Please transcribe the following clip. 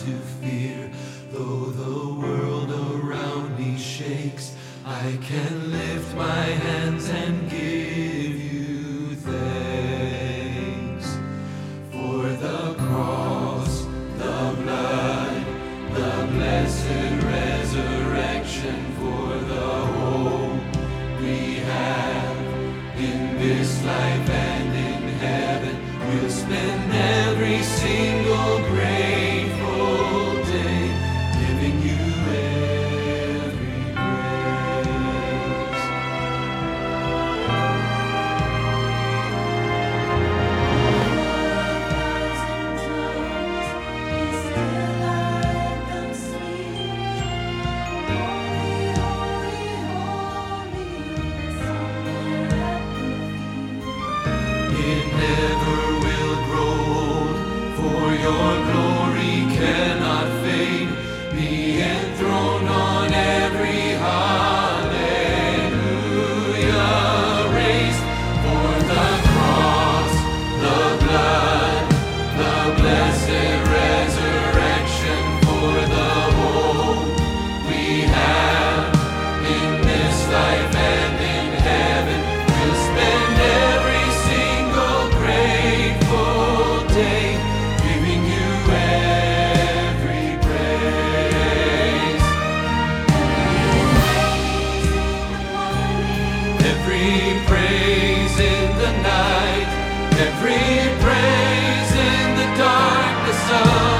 to fear. Though the world around me shakes, I can lift my hands and give you thanks. For the cross, the blood, the blessed resurrection, for the hope we have in this life and in heaven. We'll spend every single grateful day giving you every praise. It never will grow old, for your glory cannot fade. Be enthroned on every hallelujah. Raised for the cross, the blood, the blessed resurrection, for the hope we have in this life and in heaven. We'll spend every single grateful day giving you every praise. Every praise in the night, every praise in the darkness of